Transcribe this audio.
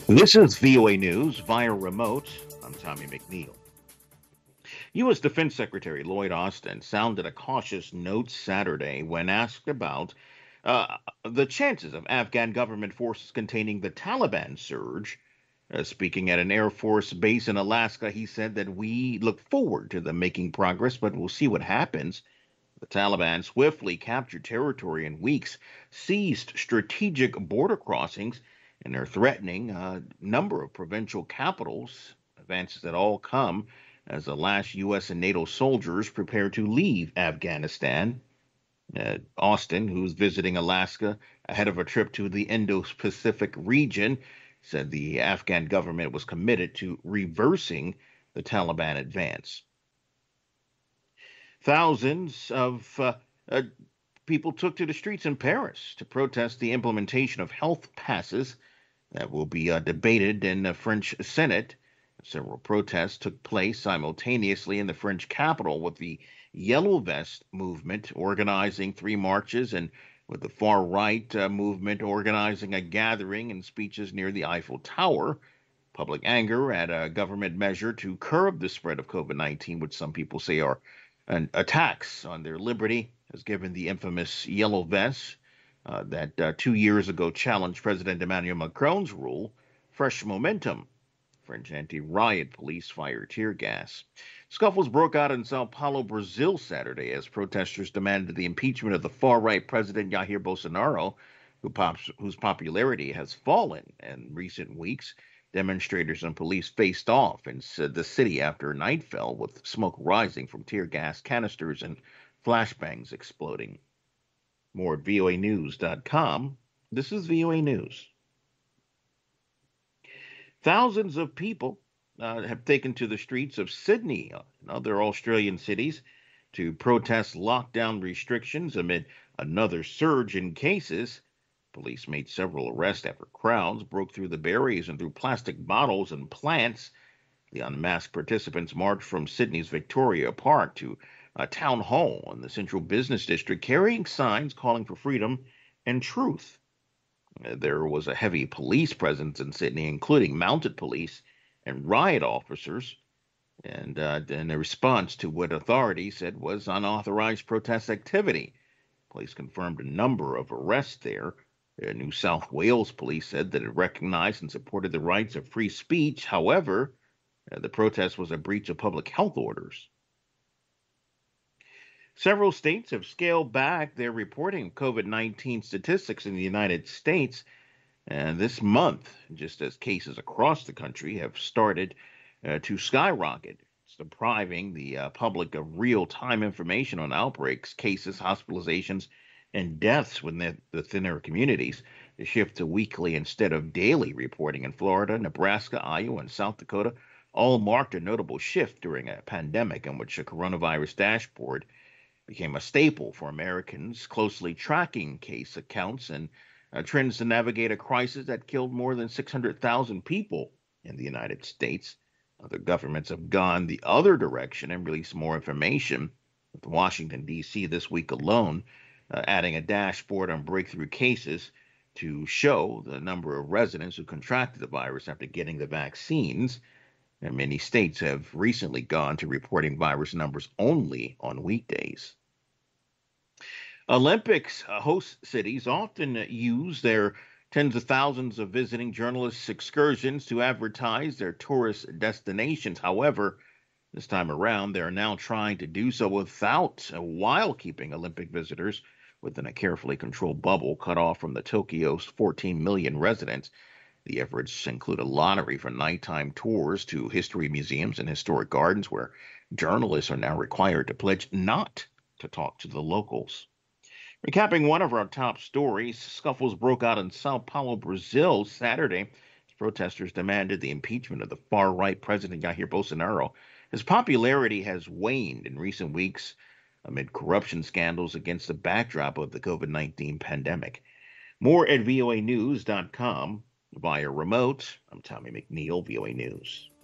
This is VOA News via remote. I'm Tommy McNeil. U.S. Defense Secretary Lloyd Austin sounded a cautious note Saturday when asked about the chances of Afghan government forces containing the Taliban surge. Speaking at an Air Force base in Alaska, he said that we look forward to them making progress, but we'll see what happens. The Taliban swiftly captured territory in weeks, seized strategic border crossings, and are threatening a number of provincial capitals, advances that all come as the last U.S. and NATO soldiers prepare to leave Afghanistan. Austin, who's visiting Alaska ahead of a trip to the Indo Pacific region, said the Afghan government was committed to reversing the Taliban advance. Thousands of uh, people took to the streets in Paris to protest the implementation of health passes that will be debated in the French Senate. Several protests took place simultaneously in the French capital, with the Yellow Vest movement organizing three marches and with the far right movement organizing a gathering and speeches near the Eiffel Tower. Public anger at a government measure to curb the spread of COVID 19, which some people say are attacks on their liberty, has given the infamous Yellow Vests that 2 years ago challenged President Emmanuel Macron's rule fresh momentum. French anti riot police fired tear gas. Scuffles broke out in Sao Paulo, Brazil Saturday as protesters demanded the impeachment of the far right President Jair Bolsonaro, whose popularity has fallen in recent weeks. Demonstrators and police faced off in the city after night fell, with smoke rising from tear gas canisters and flashbangs exploding. More at voanews.com. This is VOA News. Thousands of people have taken to the streets of Sydney and other Australian cities to protest lockdown restrictions amid another surge in cases. Police made several arrests after crowds broke through the barriers and threw plastic bottles and plants. The unmasked participants marched from Sydney's Victoria Park to a town hall in the central business district, carrying signs calling for freedom and truth. There was a heavy police presence in Sydney, including mounted police and riot officers, and in a response to what authorities said was unauthorized protest activity. Police confirmed a number of arrests there. New South Wales police said that it recognized and supported the rights of free speech. However, the protest was a breach of public health orders. Several states have scaled back their reporting of COVID 19 statistics in the United States. And this month, just as cases across the country have started to skyrocket, it's depriving the public of real time information on outbreaks, cases, hospitalizations, and deaths within the thinner communities. The shift to weekly instead of daily reporting in Florida, Nebraska, Iowa, and South Dakota all marked a notable shift during a pandemic in which a coronavirus dashboard became a staple for Americans closely tracking case accounts and trends to navigate a crisis that killed more than 600,000 people in the United States. Other governments have gone the other direction and released more information, with Washington, D.C. this week alone adding a dashboard on breakthrough cases to show the number of residents who contracted the virus after getting the vaccines. And many states have recently gone to reporting virus numbers only on weekdays. Olympics host cities often use their tens of thousands of visiting journalists' excursions to advertise their tourist destinations. However, this time around, they're now trying to do so while keeping Olympic visitors within a carefully controlled bubble cut off from the Tokyo's 14 million residents. The efforts include a lottery for nighttime tours to history museums and historic gardens, where journalists are now required to pledge not to talk to the locals. Recapping one of our top stories, scuffles broke out in Sao Paulo, Brazil Saturday as protesters demanded the impeachment of the far right President Jair Bolsonaro. His popularity has waned in recent weeks amid corruption scandals against the backdrop of the COVID 19 pandemic. More at voanews.com via remote. I'm Tommy McNeil, VOA News.